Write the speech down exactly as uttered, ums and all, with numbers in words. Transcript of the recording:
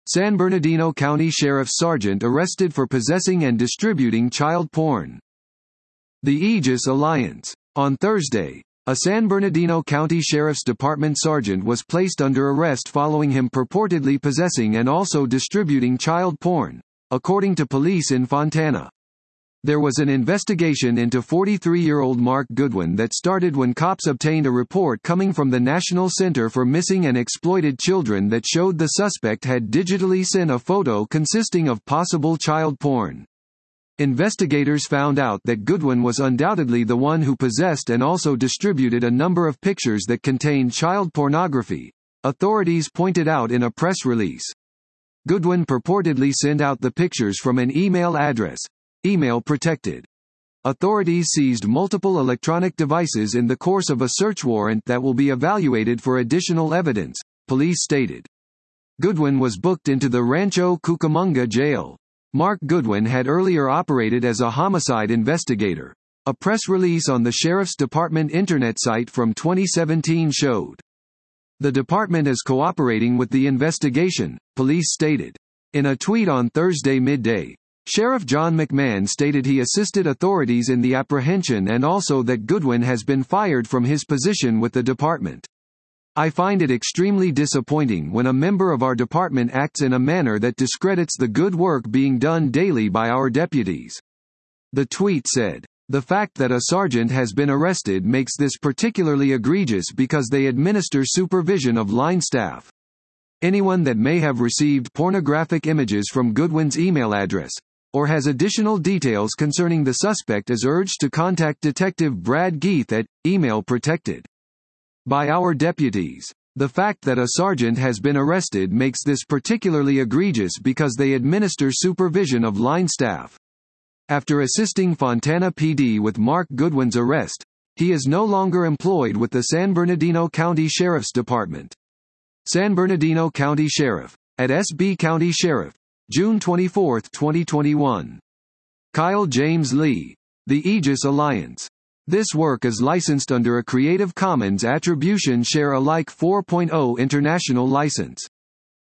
San Bernardino County Sheriff's Sergeant arrested for possessing and distributing child porn. The Aegis Alliance. On Thursday, a San Bernardino County Sheriff's Department sergeant was placed under arrest following him purportedly possessing and also distributing child porn, according to police in Fontana. There was an investigation into forty-three-year-old Mark Goodwin that started when cops obtained a report coming from the National Center for Missing and Exploited Children that showed the suspect had digitally sent a photo consisting of possible child porn. Investigators found out that Goodwin was undoubtedly the one who possessed and also distributed a number of pictures that contained child pornography, authorities pointed out in a press release. Goodwin purportedly sent out the pictures from an email address, email protected. Authorities seized multiple electronic devices in the course of a search warrant that will be evaluated for additional evidence, police stated. Goodwin was booked into the Rancho Cucamonga jail. Mark Goodwin had earlier operated as a homicide investigator. A press release on the Sheriff's Department internet site from twenty seventeen showed. The department is cooperating with the investigation, police stated. In a tweet on Thursday midday, Sheriff John McMahon stated he assisted authorities in the apprehension and also that Goodwin has been fired from his position with the department. I find it extremely disappointing when a member of our department acts in a manner that discredits the good work being done daily by our deputies. The tweet said, "The fact that a sergeant has been arrested makes this particularly egregious because they administer supervision of line staff. Anyone that may have received pornographic images from Goodwin's email address, or has additional details concerning the suspect is urged to contact Detective Brad Geith at Email Protected. By our deputies. The fact that a sergeant has been arrested makes this particularly egregious because they administer supervision of line staff. After assisting Fontana P D with Mark Goodwin's arrest, he is no longer employed with the San Bernardino County Sheriff's Department." San Bernardino County Sheriff. At S B County Sheriff. June twenty-fourth, twenty twenty-one. Kyle James Lee. The Aegis Alliance. This work is licensed under a Creative Commons Attribution Share Alike four point oh international license.